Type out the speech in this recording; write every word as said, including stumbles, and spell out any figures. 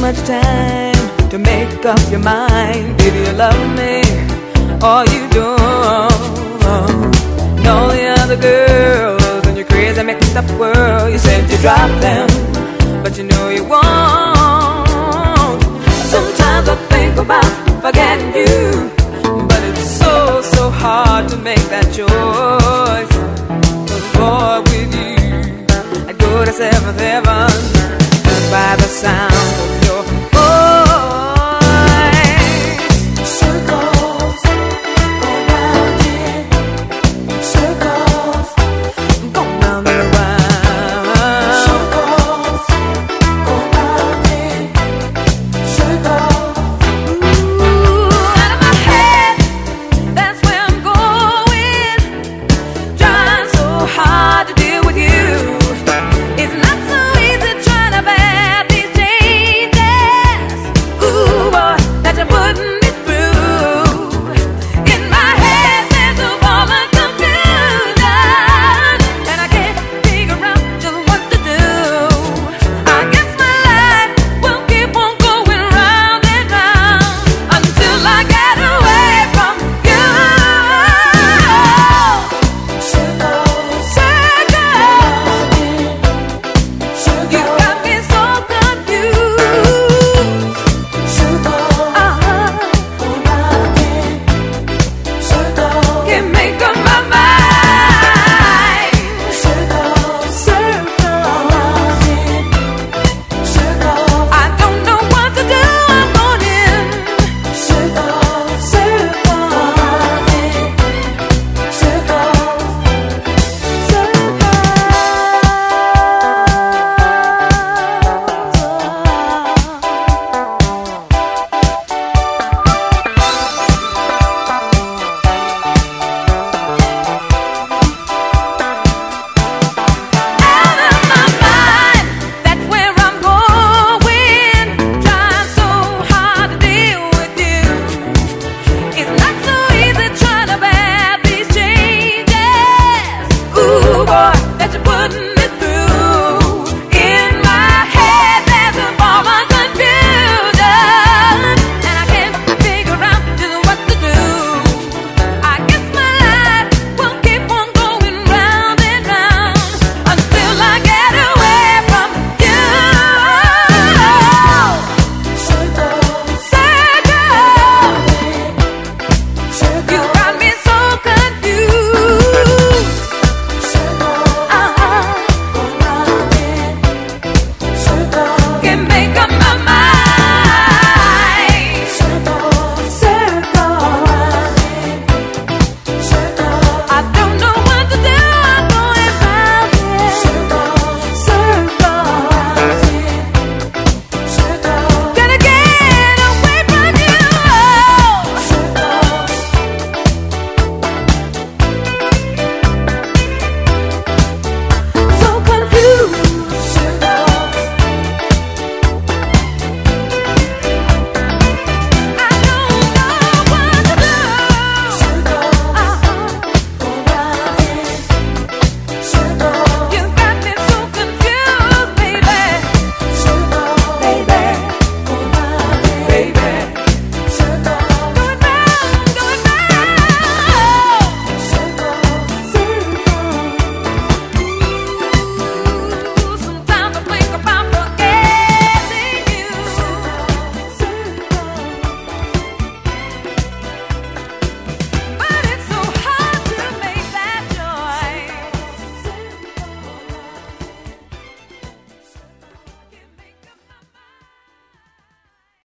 much time to make up your mind. Either you love me or you don't. And all the other girls in your crazy mixed up world, you said you drop them, but you know you won't. Sometimes I think about forgetting you, but it's so, so hard to make that choice. But boy, with you, I'd go to seventh heaven by the sound